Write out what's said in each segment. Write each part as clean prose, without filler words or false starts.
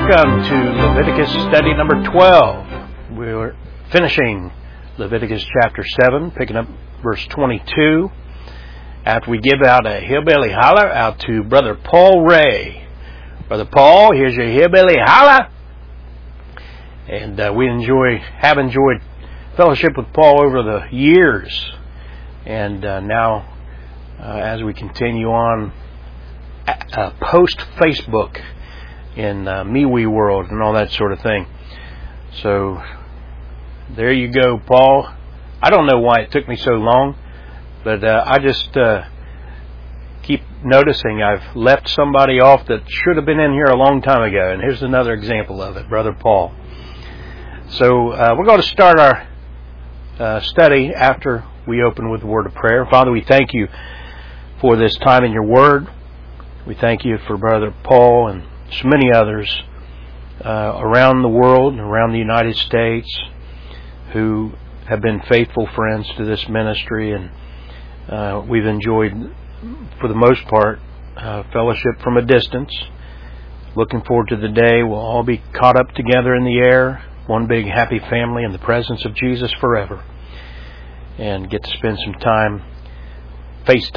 Welcome to Leviticus study number 12. We're finishing Leviticus chapter 7, picking up verse 22. After we give out a hillbilly holler out to Brother Paul Ray. Brother Paul, here's your hillbilly holler. And we have enjoyed fellowship with Paul over the years. And now, as we continue on, post-Facebook in MeWe world and all that sort of thing. So, there you go, Paul. I don't know why it took me so long, but I just keep noticing I've left somebody off that should have been in here a long time ago. And here's another example of it, Brother Paul. So, we're going to start our study after we open with a word of prayer. Father, we thank you for this time in your word. We thank you for Brother Paul and so many others around the world and around the United States who have been faithful friends to this ministry, and we've enjoyed, for the most part, fellowship from a distance. Looking forward to the day we'll all be caught up together in the air, one big happy family in the presence of Jesus forever, and get to spend some time, face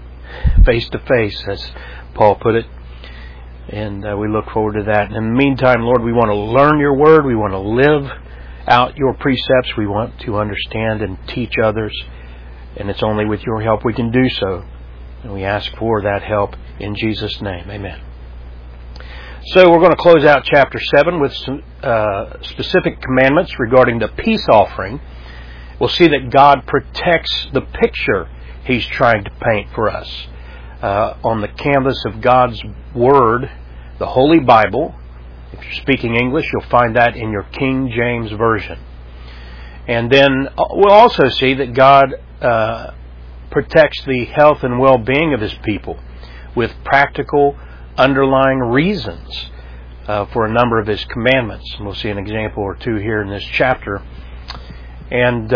to face, as Paul put it. And we look forward to that. And in the meantime, Lord, we want to learn your word. We want to live out your precepts. We want to understand and teach others. And it's only with your help we can do so. And we ask for that help in Jesus' name. Amen. So we're going to close out chapter 7 with some specific commandments regarding the peace offering. We'll see that God protects the picture He's trying to paint for us. On the canvas of God's Word, the Holy Bible. If you're speaking English, you'll find that in your King James Version. And then we'll also see that God protects the health and well-being of His people with practical underlying reasons for a number of His commandments. And we'll see an example or two here in this chapter. And,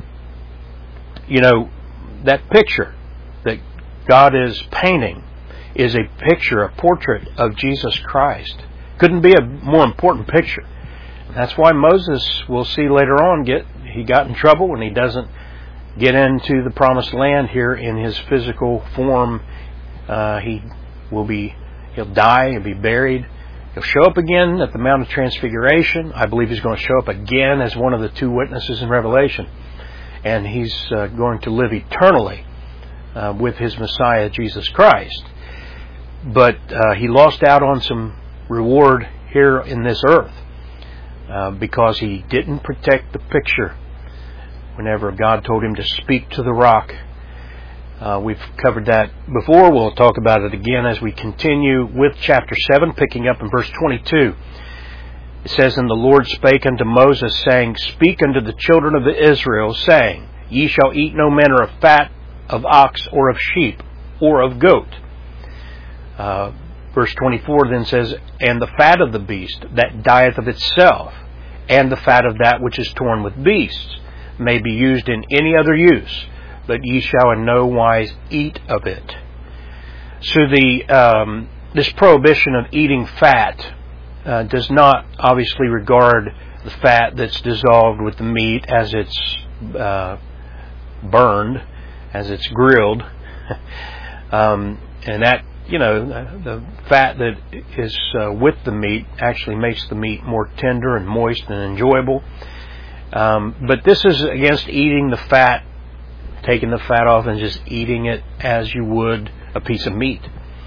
that picture that God is painting is a picture, a portrait of Jesus Christ. Couldn't be a more important picture. That's why Moses, we'll see later on, he got in trouble when he doesn't get into the promised land here in his physical form. He'll die, he'll be buried. He'll show up again at the Mount of Transfiguration. I believe he's going to show up again as one of the two witnesses in Revelation. And he's going to live eternally with his Messiah, Jesus Christ. But he lost out on some reward here in this earth because he didn't protect the picture whenever God told him to speak to the rock. We've covered that before. We'll talk about it again as we continue with chapter 7, picking up in verse 22. It says, And the Lord spake unto Moses, saying, Speak unto the children of Israel, saying, Ye shall eat no manner of fat of ox or of sheep or of goat. Verse 24 then says, And the fat of the beast that dieth of itself, and the fat of that which is torn with beasts, may be used in any other use, but ye shall in no wise eat of it. So this prohibition of eating fat does not obviously regard the fat that's dissolved with the meat as it's burned, as it's grilled. And that, the fat that is with the meat actually makes the meat more tender and moist and enjoyable. But this is against eating the fat, taking the fat off and just eating it as you would a piece of meat.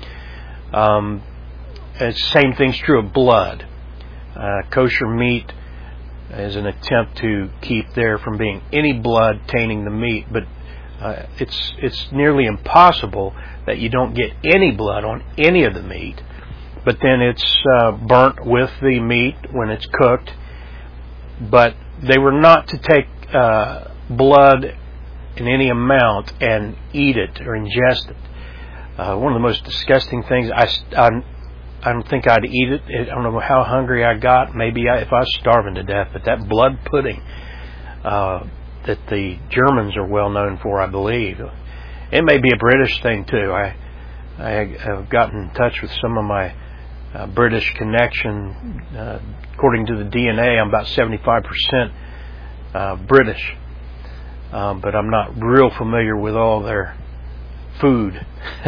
The same thing's true of blood. Kosher meat is an attempt to keep there from being any blood tainting the meat, but it's nearly impossible that you don't get any blood on any of the meat. But then it's burnt with the meat when it's cooked. But they were not to take blood in any amount and eat it or ingest it. One of the most disgusting things, I don't think I'd eat it. I don't know how hungry I got. Maybe if I was starving to death. But that blood pudding that the Germans are well known for, I believe. It may be a British thing too. I have gotten in touch with some of my British connection. According to the DNA, I'm about 75% British. But I'm not real familiar with all their food.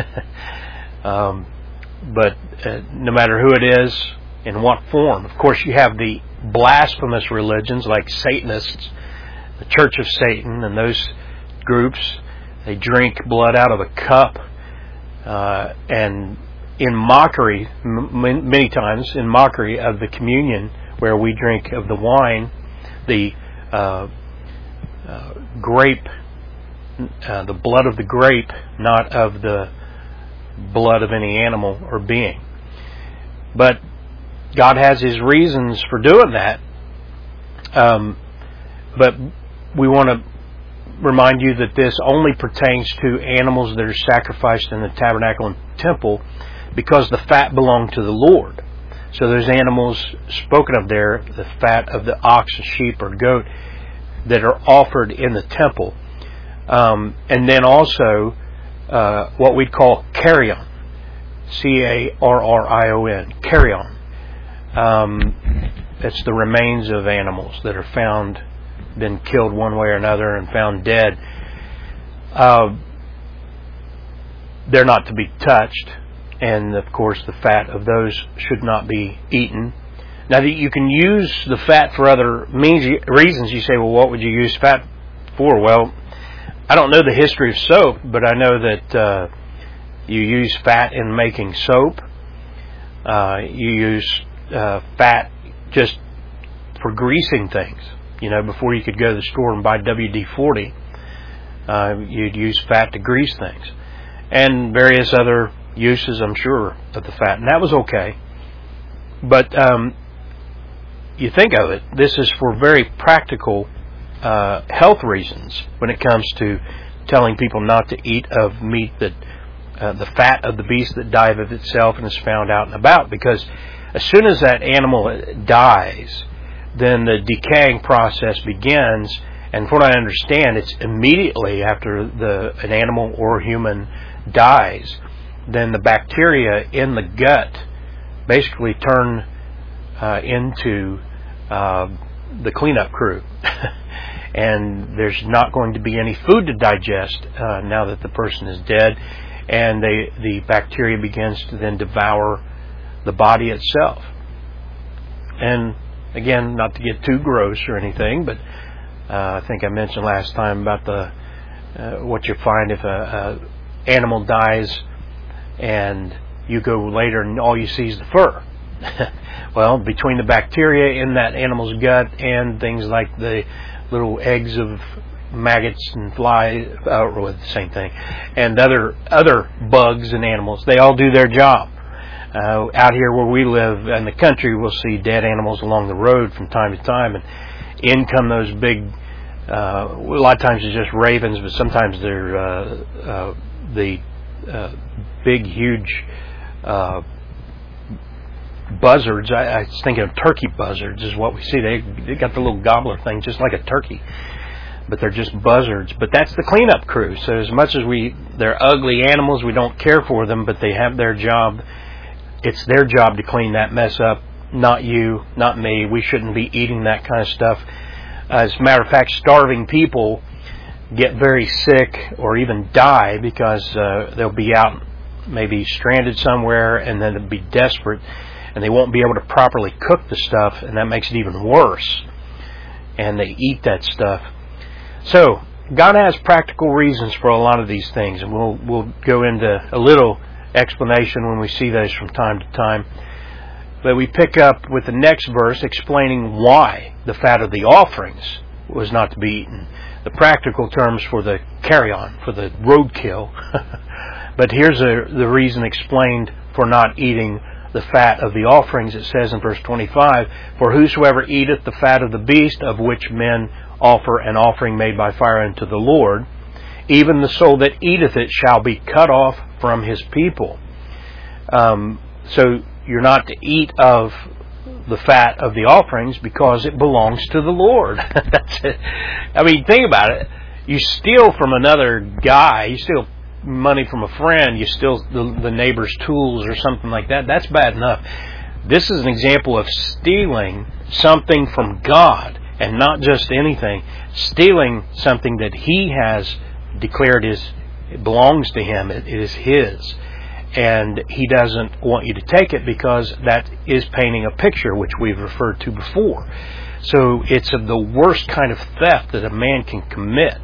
But no matter who it is, in what form. Of course, you have the blasphemous religions like Satanists, the Church of Satan, and those groups. They drink blood out of a cup, and in mockery, many times in mockery of the communion, where we drink of the wine, the grape, the blood of the grape, not of the blood of any animal or being. But God has His reasons for doing that. But we want to remind you that this only pertains to animals that are sacrificed in the tabernacle and temple, because the fat belonged to the Lord. So those animals spoken of there, the fat of the ox, sheep, or goat, that are offered in the temple. And then also what we'd call carrion, carrion, carrion. It's the remains of animals that are found, been killed one way or another and found dead. They're not to be touched, and of course the fat of those should not be eaten. Now, that you can use the fat for other reasons. You say, well, what would you use fat for? Well, I don't know the history of soap, but I know that you use fat in making soap. You use fat just for greasing things. You know, before you could go to the store and buy WD-40, you'd use fat to grease things. And various other uses, I'm sure, of the fat. And that was okay. But you think of it, this is for very practical health reasons when it comes to telling people not to eat of meat that the fat of the beast that dieth of itself and is found out and about. Because as soon as that animal dies, then the decaying process begins, and from what I understand, it's immediately after an animal or human dies, then the bacteria in the gut basically turn into the cleanup crew. And there's not going to be any food to digest now that the person is dead, and the bacteria begins to then devour the body itself. And again, not to get too gross or anything, but I think I mentioned last time about what you find if a animal dies and you go later and all you see is the fur. Well, between the bacteria in that animal's gut and things like the little eggs of maggots and flies, or the same thing, and other bugs and animals, they all do their job. Out here where we live in the country, we'll see dead animals along the road from time to time, and in come those big, a lot of times it's just ravens, but sometimes they're the big, huge buzzards. I was thinking of turkey buzzards is what we see. They got the little gobbler thing just like a turkey, but they're just buzzards. But that's the cleanup crew. So as much as they're ugly animals, we don't care for them, but they have their job. It's their job to clean that mess up, not you, not me. We shouldn't be eating that kind of stuff. As a matter of fact, starving people get very sick or even die because they'll be out maybe stranded somewhere, and then they'll be desperate, and they won't be able to properly cook the stuff, and that makes it even worse. And they eat that stuff. So God has practical reasons for a lot of these things, and we'll go into a little explanation when we see those from time to time. But we pick up with the next verse explaining why the fat of the offerings was not to be eaten. The practical terms for the carrion, for the roadkill. But here's the reason explained for not eating the fat of the offerings. It says in verse 25, "For whosoever eateth the fat of the beast, of which men offer an offering made by fire unto the Lord, even the soul that eateth it shall be cut off from his people." So you're not to eat of the fat of the offerings because it belongs to the Lord. That's it. I mean, think about it. You steal from another guy, you steal money from a friend, you steal the neighbor's tools or something like that, that's bad enough. This is an example of stealing something from God, and not just anything. Stealing something that He has declared it belongs to Him. It is His. And He doesn't want you to take it because that is painting a picture, which we've referred to before. So it's of the worst kind of theft that a man can commit.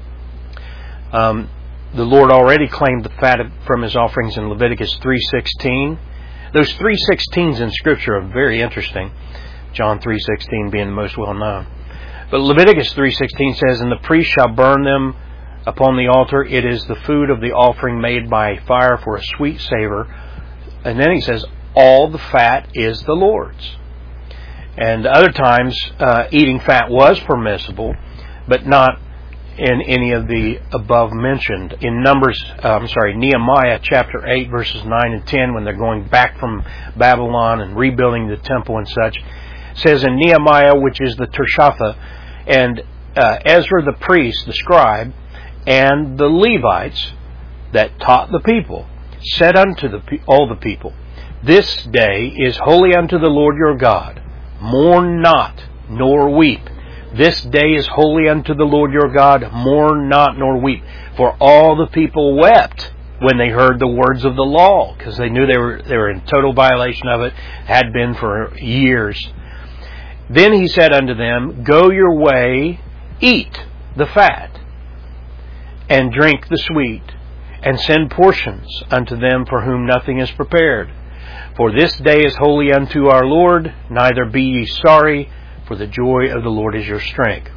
The Lord already claimed the fat from His offerings in Leviticus 3:16. Those 3:16s in Scripture are very interesting. John 3:16 being the most well known. But Leviticus 3:16 says, "And the priest shall burn them upon the altar. It is the food of the offering made by fire for a sweet savor." And then he says, "All the fat is the Lord's." And other times, eating fat was permissible, but not in any of the above mentioned. In Nehemiah chapter 8 verses 9 and 10, when they're going back from Babylon and rebuilding the temple and such, says in Nehemiah, which is the Tirshatha, and Ezra the priest, the scribe, and the Levites that taught the people, said unto all the people, "This day is holy unto the Lord your God. Mourn not, nor weep. This day is holy unto the Lord your God. Mourn not, nor weep." For all the people wept when they heard the words of the law, because they knew they were in total violation of it, had been for years. Then he said unto them, "Go your way, eat the fat, and drink the sweet, and send portions unto them for whom nothing is prepared. For this day is holy unto our Lord, neither be ye sorry, for the joy of the Lord is your strength."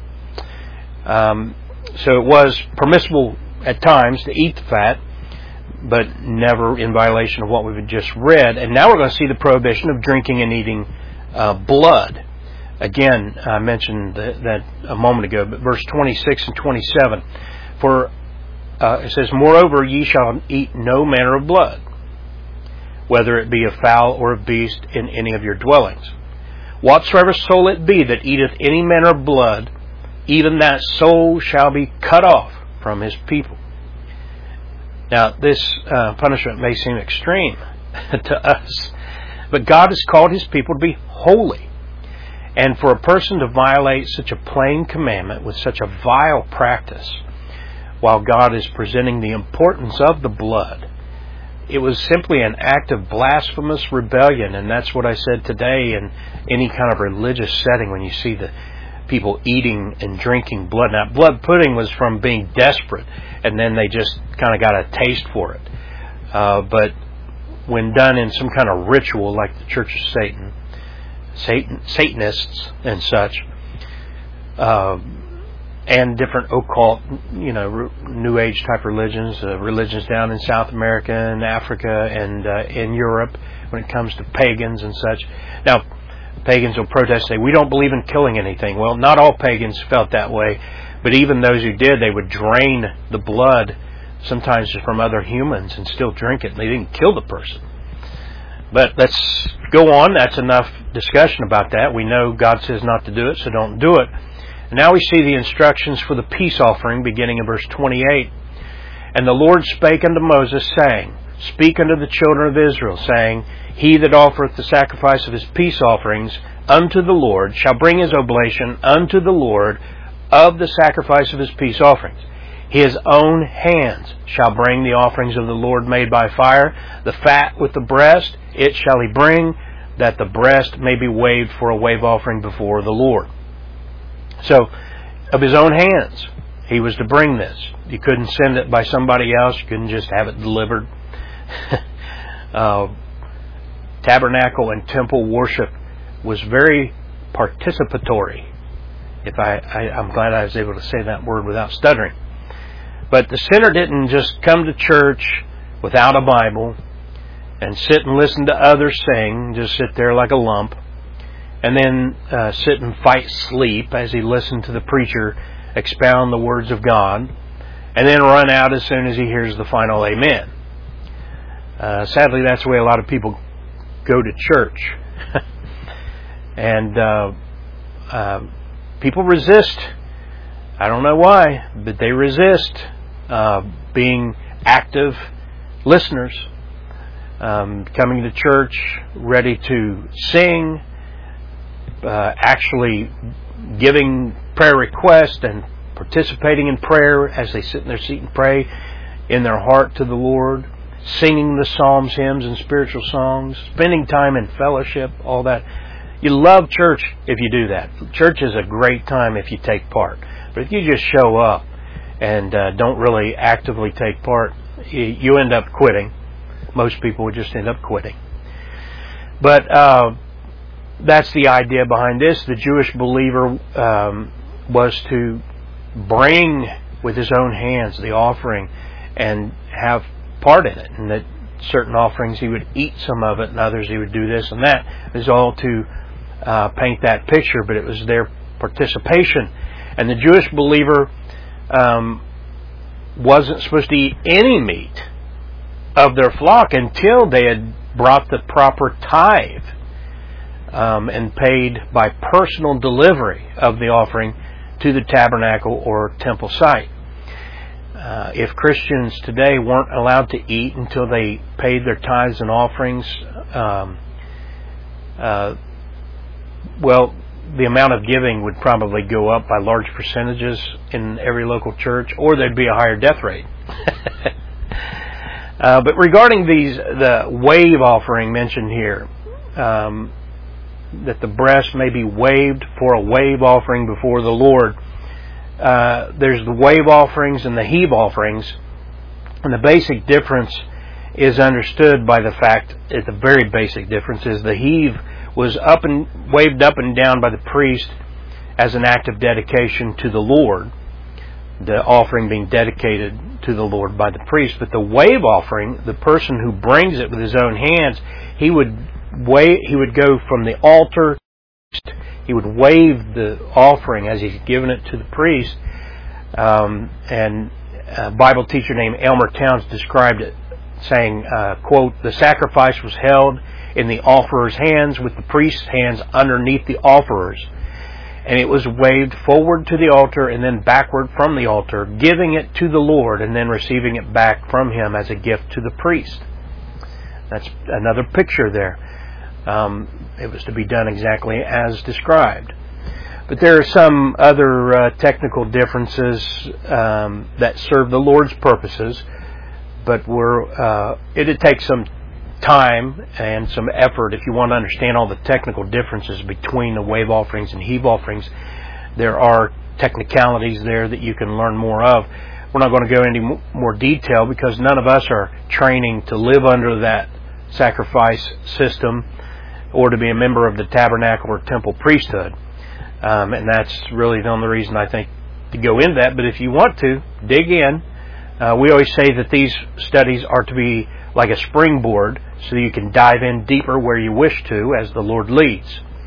So it was permissible at times to eat the fat, but never in violation of what we've just read. And now we're going to see the prohibition of drinking and eating blood. Again, I mentioned that a moment ago, but verse 26 and 27. For it says, "Moreover, ye shall eat no manner of blood, whether it be of fowl or of beast, in any of your dwellings. Whatsoever soul it be that eateth any manner of blood, even that soul shall be cut off from his people." Now, this punishment may seem extreme to us, but God has called His people to be holy. And for a person to violate such a plain commandment with such a vile practice, while God is presenting the importance of the blood, it was simply an act of blasphemous rebellion. And that's what I said today in any kind of religious setting when you see the people eating and drinking blood. Now, blood pudding was from being desperate, and then they just kind of got a taste for it. But when done in some kind of ritual like the Church of Satan, Satanists and such, and different occult, New Age type religions, religions down in South America and Africa and in Europe, when it comes to pagans and such. Now, pagans will protest, say, "We don't believe in killing anything." Well, not all pagans felt that way, but even those who did, they would drain the blood, sometimes just from other humans, and still drink it. They didn't kill the person. But let's go on. That's enough discussion about that. We know God says not to do it, so don't do it. And now we see the instructions for the peace offering, beginning in verse 28. "And the Lord spake unto Moses, saying, Speak unto the children of Israel, saying, He that offereth the sacrifice of his peace offerings unto the Lord shall bring his oblation unto the Lord of the sacrifice of his peace offerings. His own hands shall bring the offerings of the Lord made by fire, the fat with the breast, it shall he bring, that the breast may be waved for a wave offering before the Lord." So, of his own hands, he was to bring this. You couldn't send it by somebody else. You couldn't just have it delivered. Tabernacle and temple worship was very participatory. I'm glad I was able to say that word without stuttering. But the sinner didn't just come to church without a Bible and sit and listen to others sing, just sit there like a lump, and then sit and fight sleep as he listened to the preacher expound the words of God, and then run out as soon as he hears the final amen. Sadly, that's the way a lot of people go to church. And people resist. I don't know why, but they resist being active listeners, coming to church, ready to sing, actually giving prayer requests and participating in prayer as they sit in their seat and pray in their heart to the Lord, singing the psalms, hymns, and spiritual songs, spending time in fellowship, all that. You love church if you do that. Church is a great time if you take part. But if you just show up and don't really actively take part, you end up quitting. Most people would just end up quitting. But that's the idea behind this. The Jewish believer was to bring with his own hands the offering and have part in it. And that certain offerings he would eat some of it, and others he would do this and that. It was all to paint that picture, but it was their participation. And the Jewish believer wasn't supposed to eat any meat of their flock until they had brought the proper tithe and paid by personal delivery of the offering to the tabernacle or temple site. If Christians today weren't allowed to eat until they paid their tithes and offerings, well, the amount of giving would probably go up by large percentages in every local church, or there'd be a higher death rate. But regarding the wave offering mentioned here, that the breast may be waved for a wave offering before the Lord. There's the wave offerings and the heave offerings, and the basic difference is understood by the fact that the very basic difference is the heave was waved up and down by the priest as an act of dedication to the Lord, the offering being dedicated to the Lord by the priest. But the wave offering, the person who brings it with his own hands, he would go from the altar, he would wave the offering as he's given it to the priest. And a Bible teacher named Elmer Towns described it, saying, quote, "The sacrifice was held in the offerer's hands with the priest's hands underneath the offerer's, and it was waved forward to the altar and then backward from the altar, giving it to the Lord and then receiving it back from him as a gift to the priest." That's another picture there. It was to be done exactly as described. But there are some other technical differences that serve the Lord's purposes, but it'd take some time and some effort if you want to understand all the technical differences between the wave offerings and heave offerings. There are technicalities there that you can learn more of. We're not going to go into more detail because none of us are training to live under that sacrifice system or to be a member of the tabernacle or temple priesthood. And that's really the only reason I think to go into that. But if you want to, dig in. We always say that these studies are to be like a springboard so you can dive in deeper where you wish to as the Lord leads.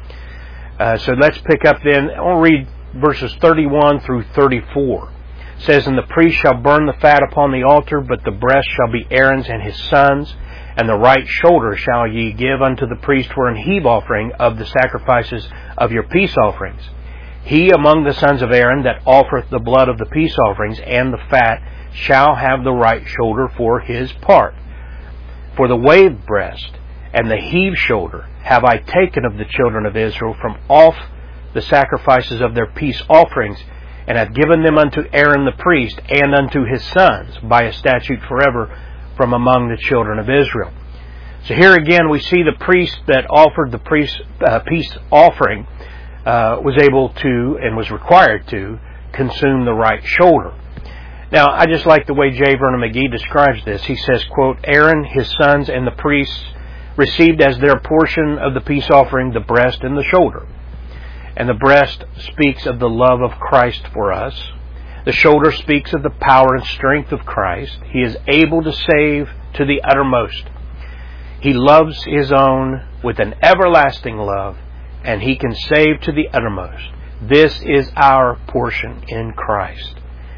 So let's pick up then. I'll read verses 31 through 34. It says, "And the priest shall burn the fat upon the altar, but the breast shall be Aaron's and his sons', and the right shoulder shall ye give unto the priest for an heave offering of the sacrifices of your peace offerings. He among the sons of Aaron that offereth the blood of the peace offerings and the fat shall have the right shoulder for his part. For the wave breast and the heave shoulder have I taken of the children of Israel from off the sacrifices of their peace offerings, and have given them unto Aaron the priest and unto his sons by a statute forever from among the children of Israel." So here again we see the priest that offered the peace offering was able to and was required to consume the right shoulder. Now, I just like the way J. Vernon McGee describes this. He says, quote, "Aaron, his sons, and the priests received as their portion of the peace offering the breast and the shoulder. And the breast speaks of the love of Christ for us. The shoulder speaks of the power and strength of Christ. He is able to save to the uttermost. He loves his own with an everlasting love, and he can save to the uttermost. This is our portion in Christ."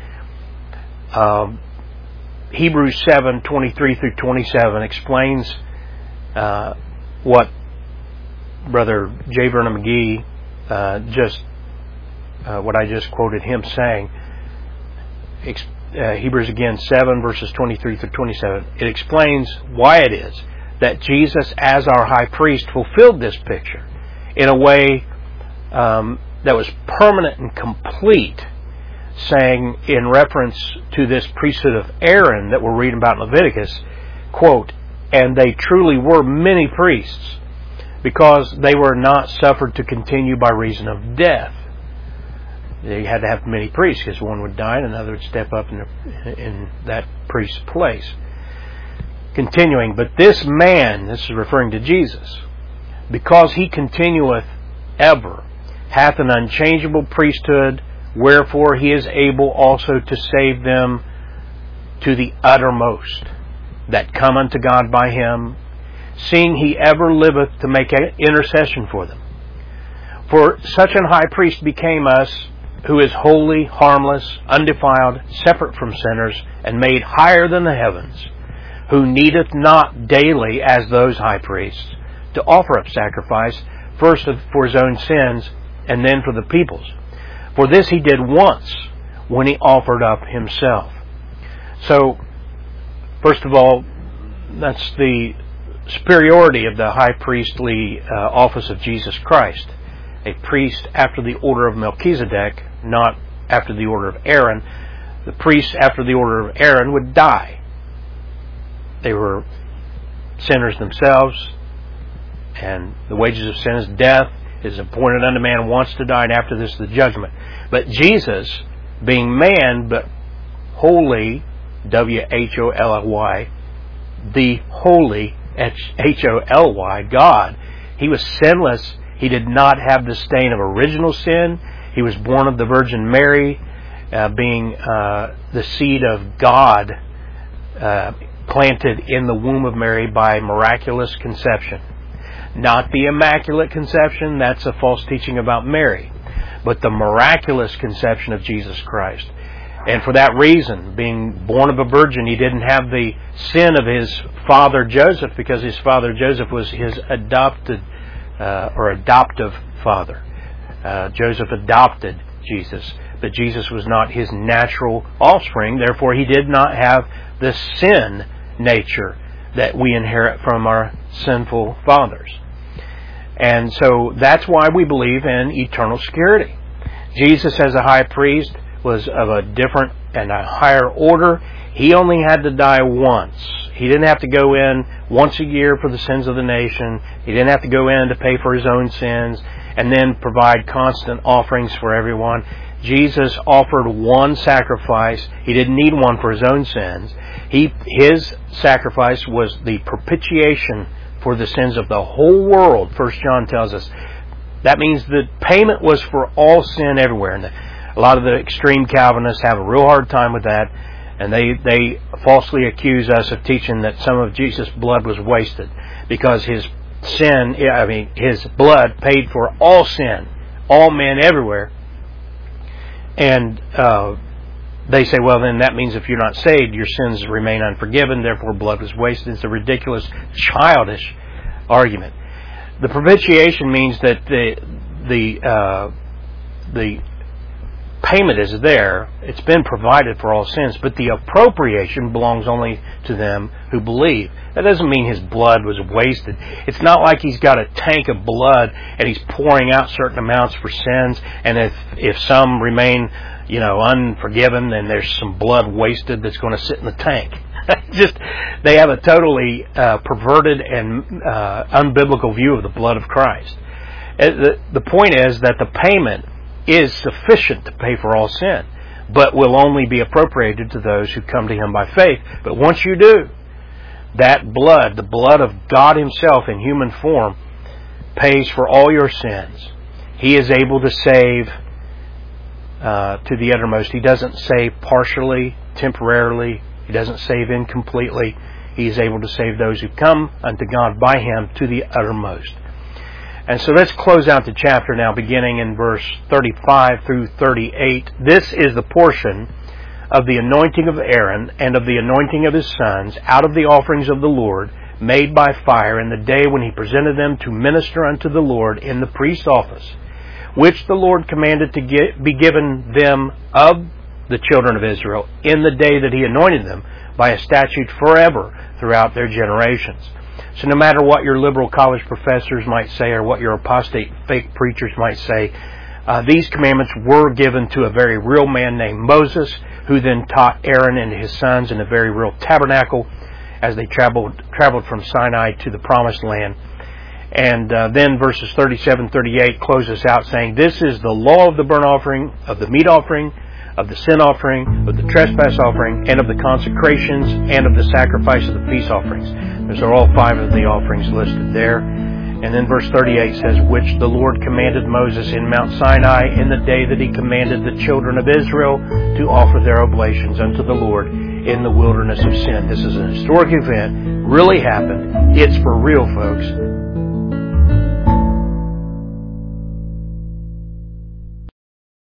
Hebrews 7:23 through 27 explains what Brother J. Vernon McGee what I just quoted him saying. Hebrews again 7 verses 23 through 27, it explains why it is that Jesus as our high priest fulfilled this picture in a way that was permanent and complete, saying in reference to this priesthood of Aaron that we're reading about in Leviticus, quote, "And they truly were many priests, because they were not suffered to continue by reason of death." They had to have many priests, because one would die and another would step up in that priest's place. Continuing, "But this man," this is referring to Jesus, "because he continueth ever, hath an unchangeable priesthood, wherefore he is able also to save them to the uttermost that come unto God by him, seeing he ever liveth to make intercession for them. For such an high priest became us, who is holy, harmless, undefiled, separate from sinners, and made higher than the heavens, who needeth not daily, as those high priests, to offer up sacrifice, first for his own sins, and then for the people's. For this he did once, when he offered up himself." So, first of all, that's the superiority of the high priestly office of Jesus Christ. A priest after the order of Melchizedek, not after the order of Aaron. The priests after the order of Aaron would die. They were sinners themselves, and the wages of sin is death. It is appointed unto man once to die, and after this the judgment. But Jesus, being man, but holy, W-H-O-L-Y, the holy, H-O-L-Y, God, he was sinless. He did not have the stain of original sin. He was born of the Virgin Mary, being the seed of God, planted in the womb of Mary by miraculous conception. Not the Immaculate Conception, that's a false teaching about Mary, but the miraculous conception of Jesus Christ. And for that reason, being born of a virgin, he didn't have the sin of his father Joseph, because his father Joseph was his adoptive father. Joseph adopted Jesus, but Jesus was not his natural offspring. Therefore, he did not have the sin nature that we inherit from our sinful fathers. And so that's why we believe in eternal security. Jesus as a high priest was of a different and a higher order. He only had to die once. He didn't have to go in once a year for the sins of the nation. He didn't have to go in to pay for his own sins and then provide constant offerings for everyone. Jesus offered one sacrifice. He didn't need one for his own sins. His sacrifice was the propitiation for the sins of the whole world, 1 John tells us. That means the payment was for all sin everywhere. And a lot of the extreme Calvinists have a real hard time with that, and they falsely accuse us of teaching that some of Jesus' blood was wasted, because his blood paid for all sin, all men everywhere. And they say, well, then that means if you're not saved, your sins remain unforgiven, therefore blood was wasted. It's a ridiculous, childish argument. The propitiation means that the payment is there. It's been provided for all sins, but the appropriation belongs only to them who believe. That doesn't mean his blood was wasted. It's not like he's got a tank of blood and he's pouring out certain amounts for sins, and if some remain, unforgiven, then there's some blood wasted that's going to sit in the tank. They have a totally perverted and unbiblical view of the blood of Christ. The point is that the payment is sufficient to pay for all sin, but will only be appropriated to those who come to him by faith. But once you do, that blood, the blood of God himself in human form, pays for all your sins. He is able to save to the uttermost. He doesn't save partially, temporarily. He doesn't save incompletely. He is able to save those who come unto God by him to the uttermost. And so let's close out the chapter now, beginning in verse 35 through 38. This is the portion of the anointing of Aaron and of the anointing of his sons out of the offerings of the Lord, made by fire, in the day when he presented them to minister unto the Lord in the priest's office, which the Lord commanded to be given them of the children of Israel in the day that He anointed them by a statute forever throughout their generations. So no matter what your liberal college professors might say or what your apostate fake preachers might say, these commandments were given to a very real man named Moses, who then taught Aaron and his sons in a very real tabernacle as they traveled from Sinai to the Promised Land. And then verses 37-38 closes out saying, "This is the law of the burnt offering, of the meat offering, of the sin offering, of the trespass offering, and of the consecrations, and of the sacrifice of the peace offerings." Those are all 5 of the offerings listed there. And then verse 38 says, "Which the Lord commanded Moses in Mount Sinai in the day that He commanded the children of Israel to offer their oblations unto the Lord in the wilderness of Sin." This is a historic event, really happened. It's for real, folks.